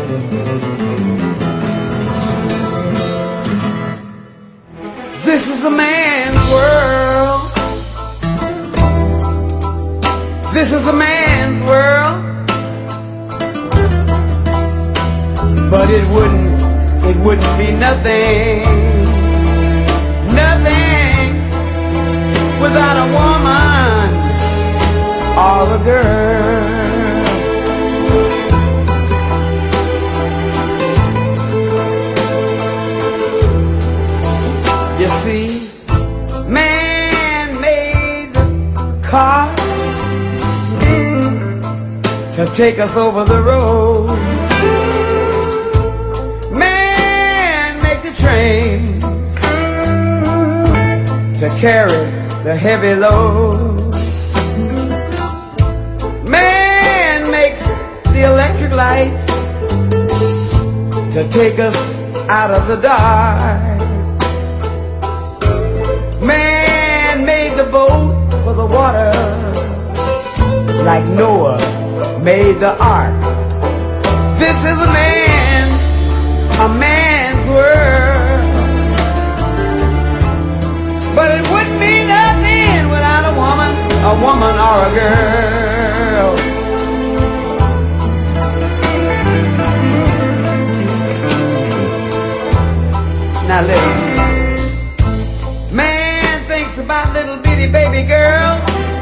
This is a man's world. This is a man's world. But it wouldn't be nothing, nothing without a woman or a girl. You see, man made the car to take us over the road. Man make the trains to carry the heavy load. Man makes the electric lights to take us out of the dark. Man made the boat for the water, like Noah made the ark. This is a man's world. But it wouldn't be nothing without a woman or a girl. Now listen. Man thinks about little bitty baby girls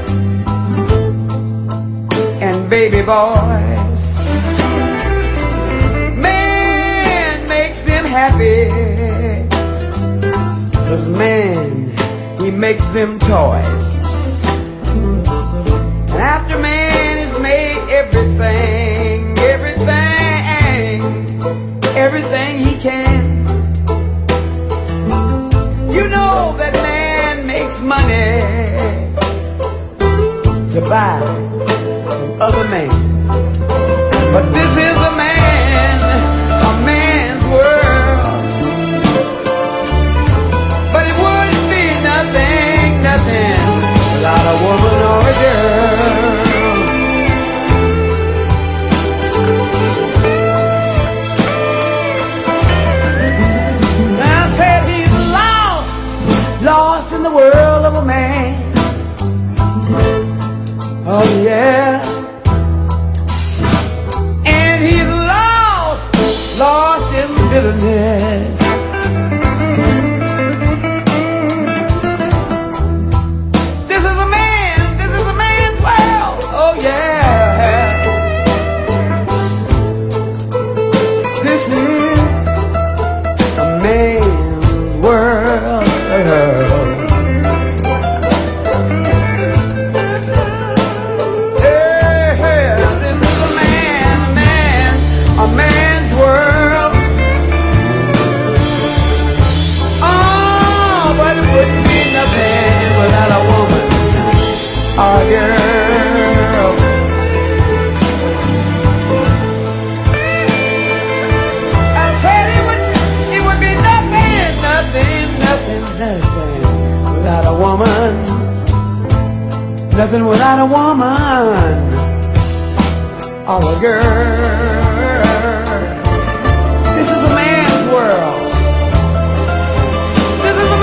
and baby boys. Man makes them happy, 'cause man, he makes them toys. And after man has made everything he can, you know that man makes money to buy from other men. But this is a man's world. But it wouldn't be nothing without a woman or a girl. I said he's lost in the world of a man. Oh yeah. And he's lost in bitterness. This is a man's world. Oh yeah. This is a man's world. Girl, I said it would be nothing without a woman. Nothing without a woman or a girl. This is a man's world. This is a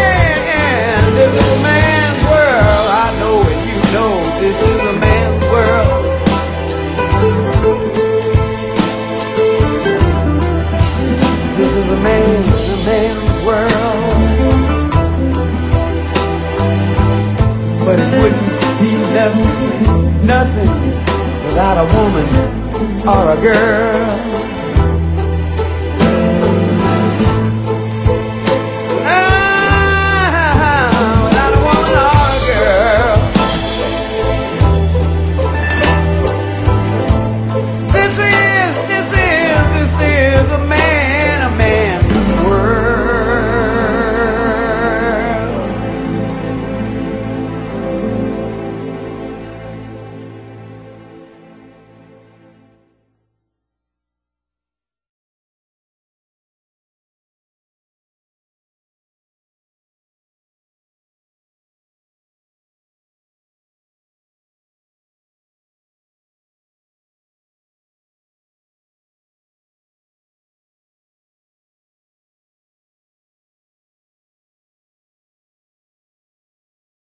man's world. I know it. No, this is a man's world. This is a man's world. But it wouldn't be nothing without a woman or a girl.